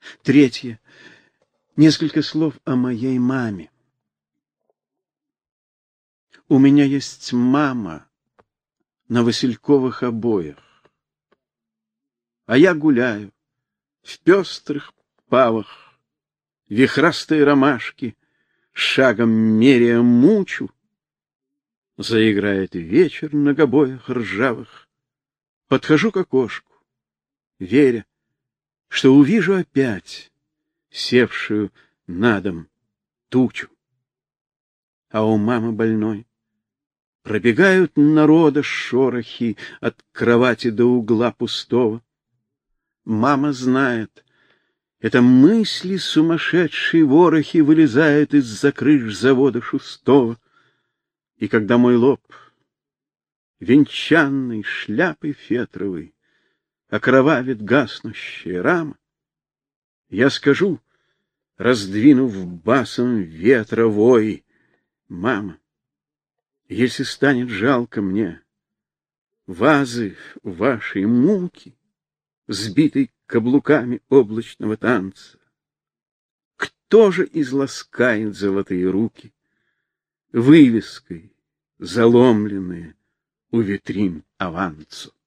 Третье. Несколько слов о моей маме. У меня есть мама на васильковых обоях, а я гуляю в пестрых павах, вихрастые ромашки шагом меряя мучу. Заиграет вечер на гобоях ржавых. Подхожу к окошку, веря, что увижу опять севшую на дом тучу. А у мамы больной пробегают народа шорохи от кровати до угла пустого. Мама знает, это мысли сумасшедшие ворохи вылезают из-за крыш завода шустого. И когда мой лоб, венчанный шляпой фетровой, окровавит гаснущая рама, я скажу, раздвинув басом ветра вой: мама, если станет жалко мне вазы вашей муки, сбитой каблуками облачного танца, кто же изласкает золотые руки вывеской, заломленные у витрин авансу?